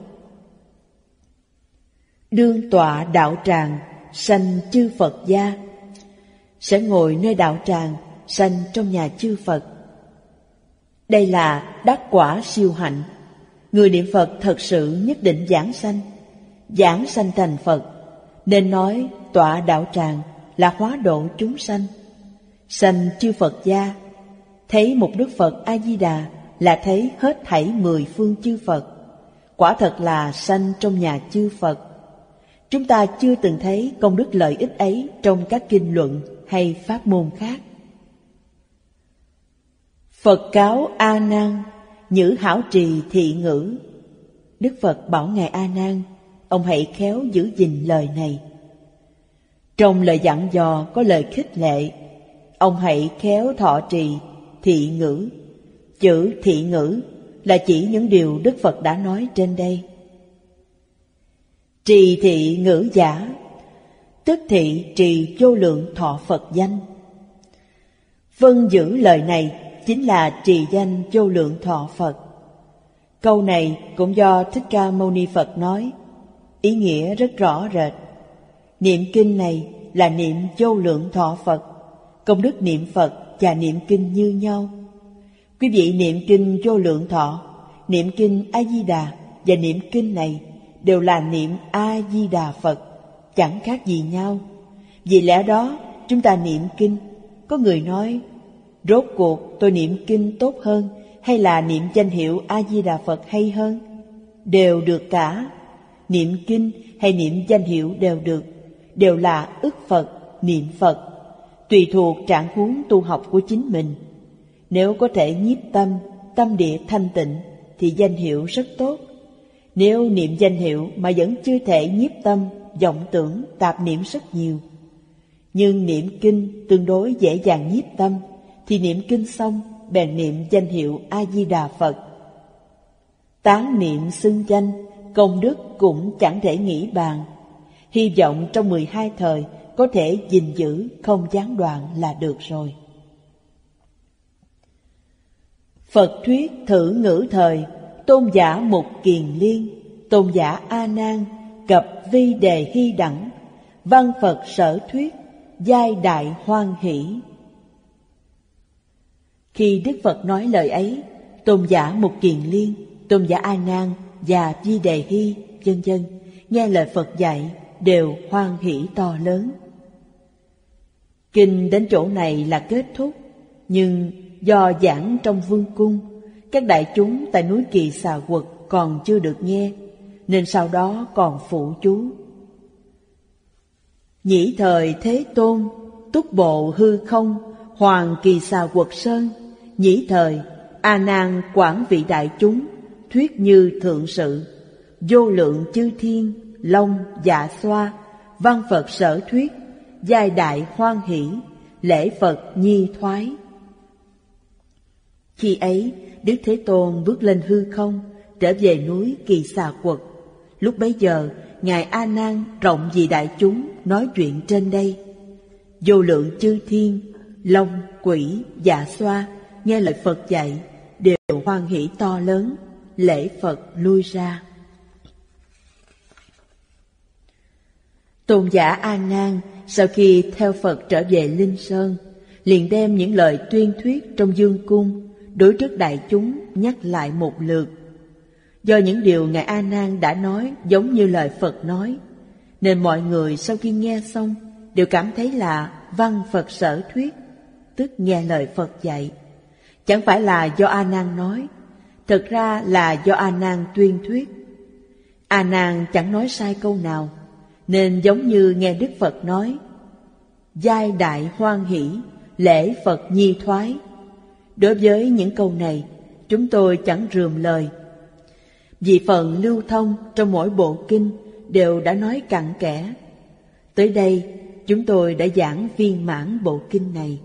đương tọa đạo tràng, sanh chư Phật gia. Sẽ ngồi nơi đạo tràng, sanh trong nhà chư Phật. Đây là đắc quả siêu hạnh. Người niệm Phật thật sự nhất định giảng sanh thành Phật, nên nói tọa đạo tràng là hóa độ chúng sanh. Sanh chư Phật gia, thấy một Đức Phật A-di-đà là thấy hết thảy 10 phương chư Phật. Quả thật là sanh trong nhà chư Phật. Chúng ta chưa từng thấy công đức lợi ích ấy trong các kinh luận hay pháp môn khác. Phật cáo A Nan: nhữ hảo trì thị ngữ. Đức Phật bảo ngài A Nan, ông hãy khéo giữ gìn lời này. Trong lời dặn dò có lời khích lệ, ông hãy khéo thọ trì thị ngữ. Chữ thị ngữ là chỉ những điều Đức Phật đã nói trên đây. Trì thị ngữ giả, tức thị trì vô lượng thọ Phật danh. Vâng giữ lời này chính là trì danh vô lượng thọ Phật. Câu này cũng do Thích Ca Mâu Ni Phật nói, ý nghĩa rất rõ rệt. Niệm kinh này là niệm vô lượng thọ Phật, công đức niệm Phật và niệm kinh như nhau. Quý vị niệm kinh vô lượng thọ, niệm kinh A Di Đà và niệm kinh này đều là niệm A Di Đà Phật, chẳng khác gì nhau. Vì lẽ đó chúng ta niệm kinh. Có người nói, rốt cuộc tôi niệm kinh tốt hơn hay là niệm danh hiệu A Di Đà Phật hay hơn? Đều được cả. Niệm kinh hay niệm danh hiệu đều được, đều là ức Phật, niệm Phật, tùy thuộc trạng huống tu học của chính mình. Nếu có thể nhiếp tâm, tâm địa thanh tịnh thì danh hiệu rất tốt. Nếu niệm danh hiệu mà vẫn chưa thể nhiếp tâm, vọng tưởng, tạp niệm rất nhiều. Nhưng niệm kinh tương đối dễ dàng nhiếp tâm, thì niệm kinh xong bèn niệm danh hiệu A Di Đà Phật. Tán niệm xưng danh, công đức cũng chẳng thể nghĩ bàn. Hy vọng trong 12 thời có thể gìn giữ không gián đoạn là được rồi. Phật thuyết thử ngữ thời, tôn giả Mục Kiền Liên, tôn giả A Nan, cập vi đề hy đẳng, văn Phật sở thuyết, giai đại hoan hỷ. Khi Đức Phật nói lời ấy, tôn giả Mục Kiền Liên, tôn giả A Nan và Vi Đề Hy, vân vân, nghe lời Phật dạy đều hoan hỷ to lớn. Kinh đến chỗ này là kết thúc, nhưng do giảng trong vương cung, các đại chúng tại núi Kỳ Xà Quật còn chưa được nghe, nên sau đó còn phụ chú. Nhĩ thời Thế Tôn, túc bộ hư không, hoàng Kỳ Xà Quật sơn. Nhĩ thời A Nan quản vị đại chúng, thuyết như thượng sự, vô lượng chư thiên, long dạ xoa, văn Phật sở thuyết, giai đại hoan hỷ, lễ Phật nhi thoái. Khi ấy, Đức Thế Tôn bước lên hư không, trở về núi Kỳ Xà Quật. Lúc bấy giờ, ngài A Nan rộng vì đại chúng nói chuyện trên đây. Vô lượng chư thiên, long, quỷ, dạ xoa nghe lời Phật dạy đều hoan hỷ to lớn, lễ Phật lui ra. Tôn giả A Nan sau khi theo Phật trở về Linh Sơn, liền đem những lời tuyên thuyết trong vương cung đối trước đại chúng nhắc lại một lượt. Do những điều ngài A Nan đã nói giống như lời Phật nói, nên mọi người sau khi nghe xong đều cảm thấy là văn Phật sở thuyết, tức nghe lời Phật dạy. Chẳng phải là do A Nan nói, thật ra là do A Nan tuyên thuyết. A Nan chẳng nói sai câu nào, nên giống như nghe Đức Phật nói, giai đại hoan hỷ, lễ Phật nhi thoái. Đối với những câu này, chúng tôi chẳng rườm lời, vì phần lưu thông trong mỗi bộ kinh đều đã nói cặn kẽ. Tới đây, chúng tôi đã giảng viên mãn bộ kinh này.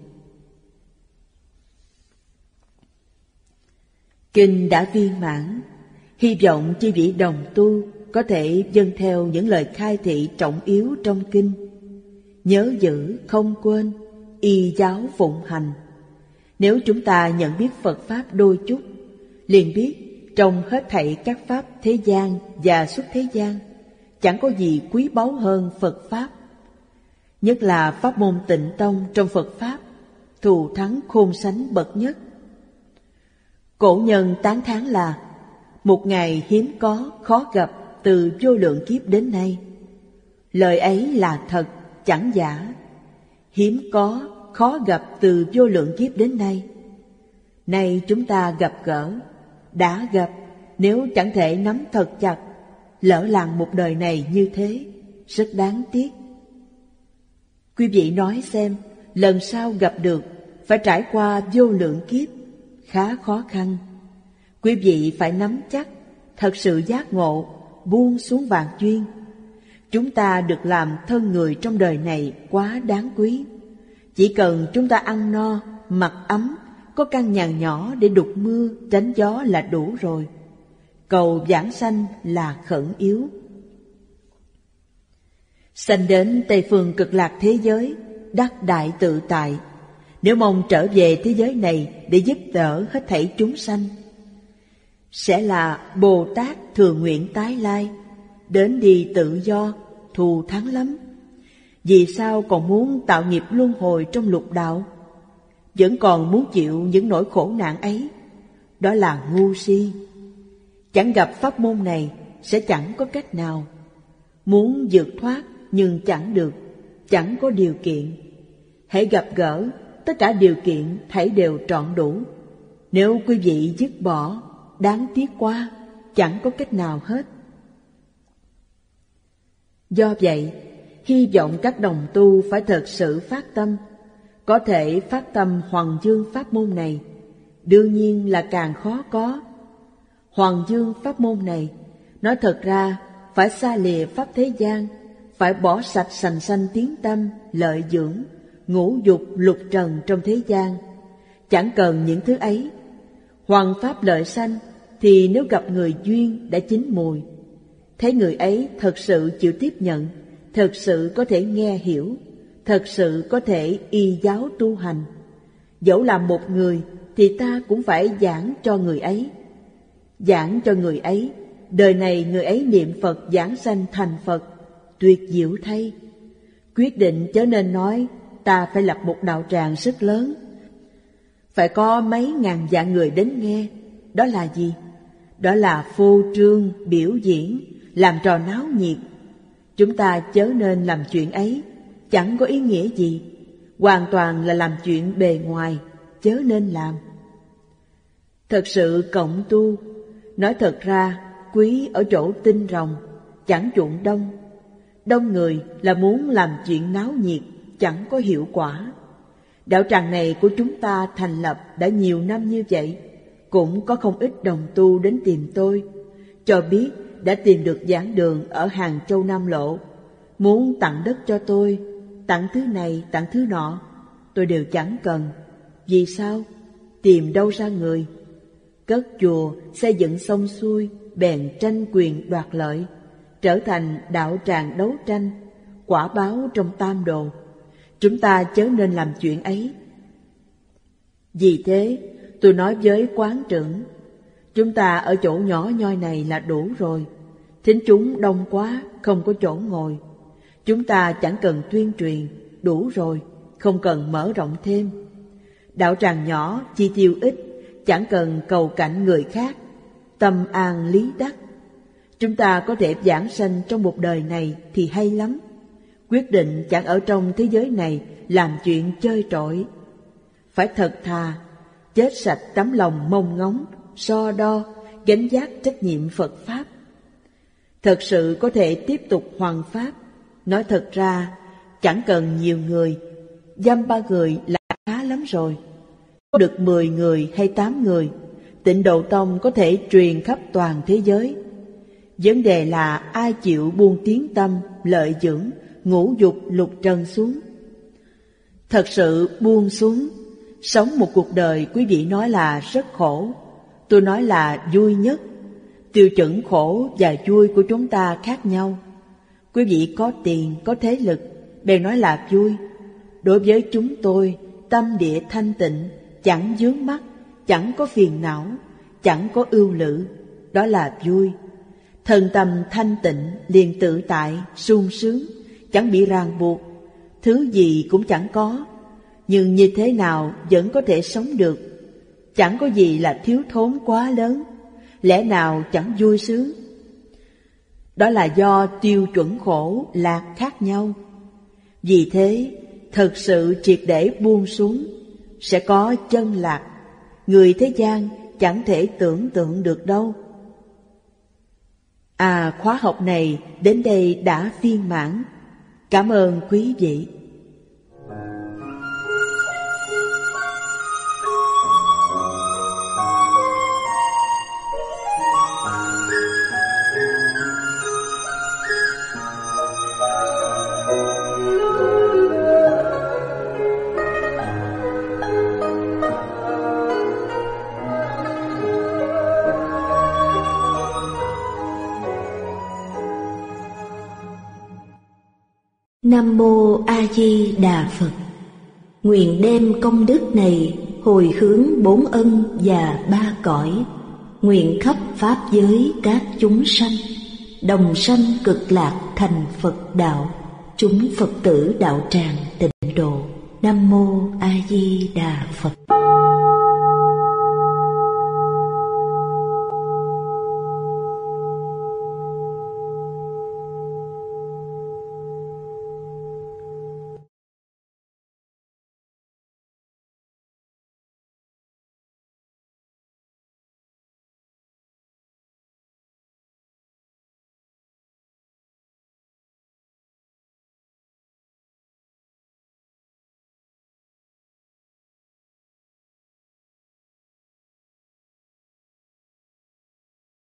Kinh đã viên mãn, hy vọng chư vị đồng tu có thể dâng theo những lời khai thị trọng yếu trong kinh. Nhớ giữ, không quên, y giáo phụng hành. Nếu chúng ta nhận biết Phật Pháp đôi chút, liền biết trong hết thảy các Pháp thế gian và xuất thế gian, chẳng có gì quý báu hơn Phật Pháp. Nhất là pháp môn Tịnh Tông trong Phật Pháp, thù thắng khôn sánh bậc nhất. Cổ nhân tán thán là một ngày hiếm có, khó gặp từ vô lượng kiếp đến nay. Lời ấy là thật, chẳng giả. Hiếm có, khó gặp từ vô lượng kiếp đến nay. Nay chúng ta gặp gỡ, đã gặp, nếu chẳng thể nắm thật chặt, lỡ làng một đời này như thế, rất đáng tiếc. Quý vị nói xem, lần sau gặp được phải trải qua vô lượng kiếp, khá khó khăn. Quý vị phải nắm chắc, thật sự giác ngộ, buông xuống vạn duyên. Chúng ta được làm thân người trong đời này quá đáng quý. Chỉ cần chúng ta ăn no, mặc ấm, có căn nhà nhỏ để đục mưa, tránh gió là đủ rồi. Cầu vãng sanh là khẩn yếu. Sanh đến Tây phương cực lạc thế giới, đắc đại tự tại. Nếu mong trở về thế giới này để giúp đỡ hết thảy chúng sanh, sẽ là Bồ Tát thường nguyện tái lai, đến đi tự do, thù thắng lắm. Vì sao còn muốn tạo nghiệp luân hồi trong lục đạo? Vẫn còn muốn chịu những nỗi khổ nạn ấy. Đó là ngu si. Chẳng gặp pháp môn này sẽ chẳng có cách nào. Muốn vượt thoát nhưng chẳng được, chẳng có điều kiện. Hễ gặp gỡ, tất cả điều kiện thảy đều trọn đủ. Nếu quý vị dứt bỏ, đáng tiếc quá, chẳng có cách nào hết. Do vậy, hy vọng các đồng tu phải thật sự phát tâm. Có thể phát tâm hoằng dương pháp môn này, đương nhiên là càng khó có. Hoằng dương pháp môn này, nói thật ra phải xa lìa pháp thế gian, phải bỏ sạch sành sanh tiếng tâm, lợi dưỡng, ngũ dục lục trần trong thế gian. Chẳng cần những thứ ấy. Hoằng pháp lợi sanh thì nếu gặp người duyên đã chín mùi, thấy người ấy thật sự chịu tiếp nhận, thật sự có thể nghe hiểu, thật sự có thể y giáo tu hành. Dẫu là một người thì ta cũng phải giảng cho người ấy. Giảng cho người ấy, đời này người ấy niệm Phật giảng sanh thành Phật, tuyệt diệu thay. Quyết định chớ nên nói ta phải lập một đạo tràng rất lớn, phải có mấy ngàn vạn người đến nghe. Đó là gì? Đó là phô trương, biểu diễn, làm trò náo nhiệt. Chúng ta chớ nên làm chuyện ấy, chẳng có ý nghĩa gì. Hoàn toàn là làm chuyện bề ngoài, chớ nên làm. Thật sự cộng tu, nói thật ra quý ở chỗ tinh rồng, chẳng chuộng đông. Đông người là muốn làm chuyện náo nhiệt, chẳng có hiệu quả. Đạo tràng này của chúng ta thành lập đã nhiều năm như vậy, cũng có không ít đồng tu đến tìm tôi, cho biết đã tìm được giảng đường ở Hàng Châu Nam Lộ, muốn tặng đất cho tôi, tặng thứ này tặng thứ nọ. Tôi đều chẳng cần. Vì sao? Tìm đâu ra người? Cất chùa, xây dựng xong xuôi, bèn tranh quyền đoạt lợi, trở thành đạo tràng đấu tranh, quả báo trong tam đồ. Chúng ta chớ nên làm chuyện ấy. Vì thế, tôi nói với quán trưởng, chúng ta ở chỗ nhỏ nhoi này là đủ rồi. Thính chúng đông quá, không có chỗ ngồi. Chúng ta chẳng cần tuyên truyền, đủ rồi, không cần mở rộng thêm. Đạo tràng nhỏ, chi tiêu ít, chẳng cần cầu cạnh người khác, tâm an lý đắc. Chúng ta có thể giảng sanh trong một đời này thì hay lắm. Quyết định chẳng ở trong thế giới này làm chuyện chơi trọi. Phải thật thà, chết sạch tấm lòng mong ngóng, so đo, gánh vác trách nhiệm Phật Pháp. Thật sự có thể tiếp tục hoằng Pháp. Nói thật ra, chẳng cần nhiều người, dăm ba người là khá lắm rồi. Có được 10 người hay 8 người, Tịnh Độ Tông có thể truyền khắp toàn thế giới. Vấn đề là ai chịu buông tiếng tâm, lợi dưỡng, ngũ dục lục trần xuống. Thật sự buông xuống. Sống một cuộc đời quý vị nói là rất khổ, tôi nói là vui nhất. Tiêu chuẩn khổ và vui của chúng ta khác nhau. Quý vị có tiền, có thế lực, bèn nói là vui. Đối với chúng tôi, tâm địa thanh tịnh, chẳng vướng mắc, chẳng có phiền não, chẳng có ưu lự, đó là vui. Thân tâm thanh tịnh, liền tự tại, sung sướng, chẳng bị ràng buộc, thứ gì cũng chẳng có. Nhưng như thế nào vẫn có thể sống được. Chẳng có gì là thiếu thốn quá lớn, lẽ nào chẳng vui sướng. Đó là do tiêu chuẩn khổ lạc khác nhau. Vì thế, thật sự triệt để buông xuống, sẽ có chân lạc. Người thế gian chẳng thể tưởng tượng được đâu. Khóa học này đến đây đã viên mãn. Cảm ơn quý vị. Nam Mô A Di Đà Phật. Nguyện đem công đức này hồi hướng 4 ân và 3 cõi, nguyện khắp pháp giới các chúng sanh đồng sanh cực lạc thành Phật đạo, chúng Phật tử đạo tràng tịnh độ. Nam Mô A Di Đà Phật.